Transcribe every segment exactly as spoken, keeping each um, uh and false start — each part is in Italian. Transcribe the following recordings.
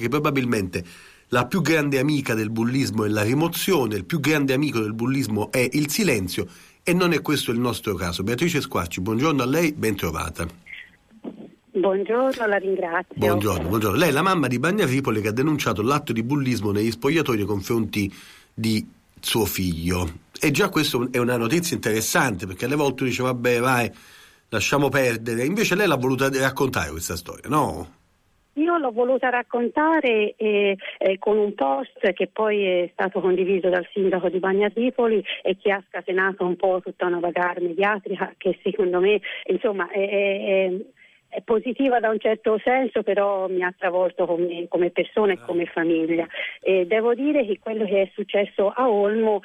che probabilmente la più grande amica del bullismo è la rimozione, il più grande amico del bullismo è il silenzio, e non è questo il nostro caso. Beatrice Squarci, buongiorno a lei, ben trovata. Buongiorno, la ringrazio. Buongiorno, buongiorno. Lei è la mamma di Bagnaripoli che ha denunciato l'atto di bullismo negli spogliatoi nei confronti di suo figlio. E già questo è una notizia interessante, perché alle volte dice vabbè vai, lasciamo perdere, invece lei l'ha voluta raccontare questa storia, no? Io l'ho voluta raccontare eh, eh, con un post che poi è stato condiviso dal sindaco di Bagnaripoli e che ha scatenato un po' tutta una bagarre mediatica che secondo me insomma è, è, è positiva da un certo senso, però mi ha travolto come, come persona e come famiglia. E devo dire che quello che è successo a Olmo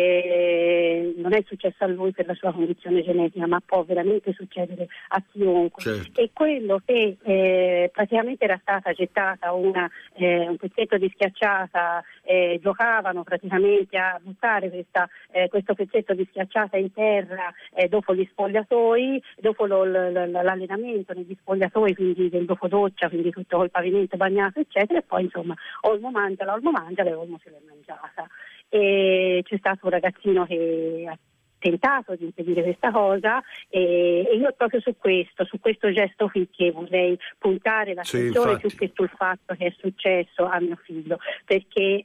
eh, non è successo a lui per la sua condizione genetica, ma può veramente succedere a chiunque. Certo. E quello che eh, praticamente era stata gettata una, eh, un pezzetto di schiacciata, eh, giocavano praticamente a buttare questa, eh, questo pezzetto di schiacciata in terra eh, dopo gli spogliatoi, dopo lo, l, l, l'allenamento negli spogliatoi, quindi del dopo doccia, quindi tutto col pavimento bagnato eccetera, e poi insomma Olmo mangiala, Olmo mangiala, e Olmo se l'è mangiata. E c'è stato un ragazzino che ha tentato di impedire questa cosa e, e io proprio su questo, su questo gesto qui che vorrei puntare l'attenzione, sì, più che sul fatto che è successo a mio figlio, perché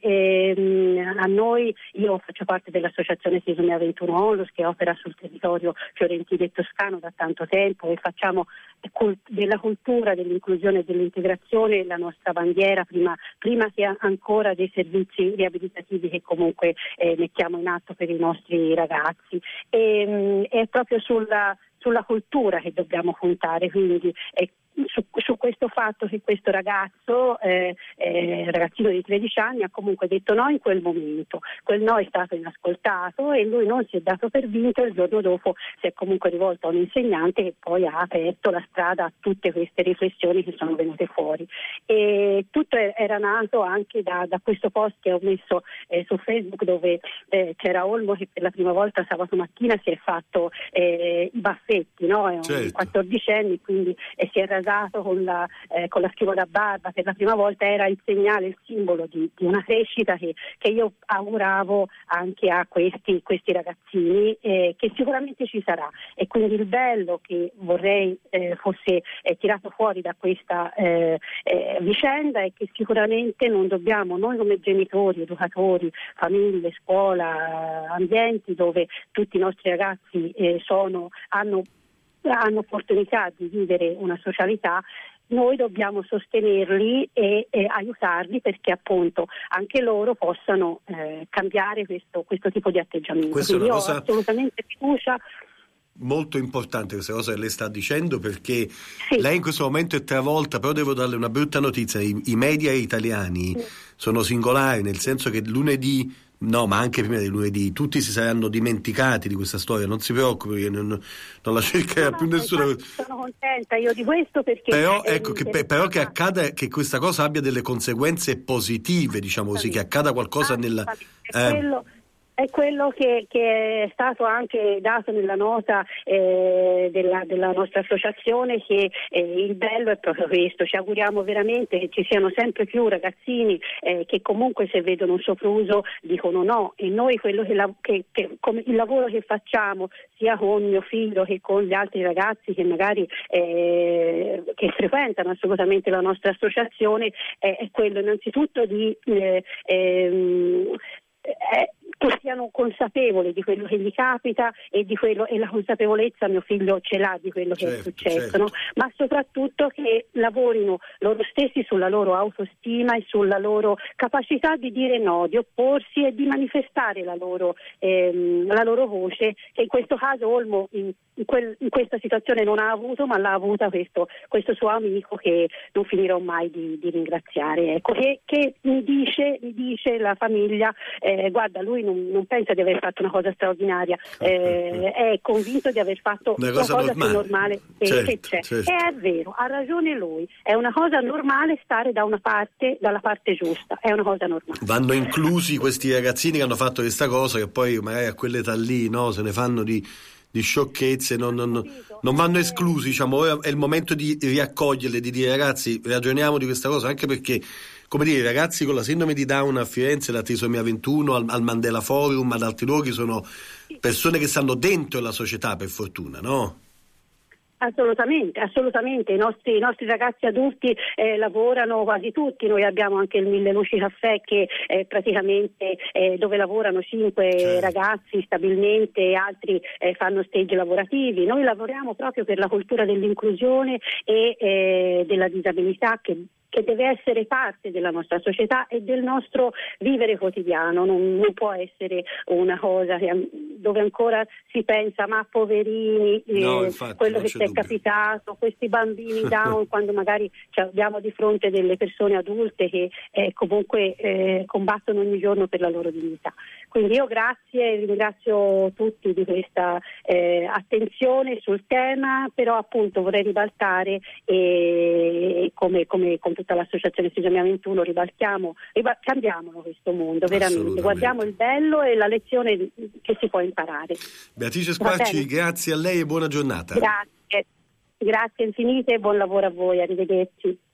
ehm, a noi, io faccio parte dell'associazione Trisomia ventuno Onlus che opera sul territorio fiorentino e toscano da tanto tempo e facciamo della cultura, dell'inclusione e dell'integrazione la nostra bandiera, prima, prima che ancora dei servizi riabilitativi che comunque eh, mettiamo in atto per i nostri ragazzi. E, mh, è proprio sulla, sulla cultura che dobbiamo puntare, quindi è Su, su questo fatto che questo ragazzo, eh, eh, ragazzino di tredici anni, ha comunque detto no in quel momento. Quel no è stato inascoltato e lui non si è dato per vinto, e il giorno dopo si è comunque rivolto a un insegnante che poi ha aperto la strada a tutte queste riflessioni che sono venute fuori. E tutto era nato anche da, da questo post che ho messo eh, su Facebook, dove eh, c'era Olmo che per la prima volta sabato mattina si è fatto eh, i baffetti, no? È un certo. quattordicenne, quindi eh, si è rasato con la, eh, con la schiuma da barba per la prima volta. Era il segnale, il simbolo di, di una crescita che, che io auguravo anche a questi, questi ragazzini, eh, che sicuramente ci sarà. E quindi il bello che vorrei eh, fosse eh, tirato fuori da questa eh, eh, vicenda è che sicuramente non dobbiamo, noi come genitori, educatori, famiglie, scuola, ambienti dove tutti i nostri ragazzi eh, sono, hanno hanno opportunità di vivere una socialità, noi dobbiamo sostenerli e, e aiutarli perché appunto anche loro possano eh, cambiare questo, questo tipo di atteggiamento. Questa è una Quindi cosa io ho assolutamente fiducia. Molto importante questa cosa che lei sta dicendo, perché sì. lei in questo momento è travolta, però devo darle una brutta notizia: i, i media italiani sì. sono singolari, nel senso che lunedì, no, ma anche prima di lunedì, tutti si saranno dimenticati di questa storia. Non si preoccupi, perché non, non la cercherà no, più no, nessuno. Sono contenta io di questo, perché però ecco che, però che accada, che questa cosa abbia delle conseguenze positive, diciamo così, che accada qualcosa nella eh, quello È quello che, che è stato anche dato nella nota eh, della, della nostra associazione, che eh, il bello è proprio questo. Ci auguriamo veramente che ci siano sempre più ragazzini eh, che comunque, se vedono un sopruso, dicono no, e noi quello che, la, che, che come il lavoro che facciamo sia con mio figlio che con gli altri ragazzi che magari eh, che frequentano assolutamente la nostra associazione eh, è quello innanzitutto di eh, ehm, eh, che siano consapevoli di quello che gli capita e di quello, e la consapevolezza mio figlio ce l'ha di quello che certo, è successo, certo. no? Ma soprattutto che lavorino loro stessi sulla loro autostima e sulla loro capacità di dire no, di opporsi e di manifestare la loro, ehm, la loro voce, che in questo caso Olmo in, in, quel, in questa situazione non ha avuto, ma l'ha avuta questo, questo suo amico che non finirò mai di, di ringraziare, ecco, che, che mi dice, mi dice la famiglia, eh, guarda, lui non non pensa di aver fatto una cosa straordinaria, eh, è convinto di aver fatto una una cosa, cosa normale. più normale che, certo, che c'è. certo. E è vero, ha ragione lui, è una cosa normale stare da una parte, dalla parte giusta, è una cosa normale. Vanno inclusi questi ragazzini che hanno fatto questa cosa, che poi magari a quell'età lì, no, se ne fanno di di sciocchezze non, non, non vanno esclusi, diciamo. È il momento di riaccoglierle, di dire ragazzi ragioniamo di questa cosa, anche perché, come dire, i ragazzi con la sindrome di Down a Firenze, la trisomia ventuno, al, al Mandela Forum, ad altri luoghi, sono persone che stanno dentro la società, per fortuna, no? Assolutamente, assolutamente. I nostri, i nostri ragazzi adulti eh, lavorano quasi tutti. Noi abbiamo anche il Mille Luci Caffè che eh, praticamente eh, dove lavorano cinque certo. ragazzi stabilmente, altri eh, fanno stage lavorativi. Noi lavoriamo proprio per la cultura dell'inclusione e eh, della disabilità che che deve essere parte della nostra società e del nostro vivere quotidiano, non, non può essere una cosa che, dove ancora si pensa ma poverini, no, eh, infatti, quello che ti è capitato, questi bambini down, quando magari cioè, abbiamo di fronte delle persone adulte che eh, comunque eh, combattono ogni giorno per la loro dignità. Quindi io grazie, ringrazio tutti di questa eh, attenzione sul tema, però appunto vorrei ribaltare e come, come con tutta l'associazione Trisomia ventuno ribaltiamo, riba- cambiamolo questo mondo, veramente, guardiamo il bello e la lezione che si può imparare. Beatrice Squarci, grazie a lei e buona giornata. Grazie, grazie infinite e buon lavoro a voi, arrivederci.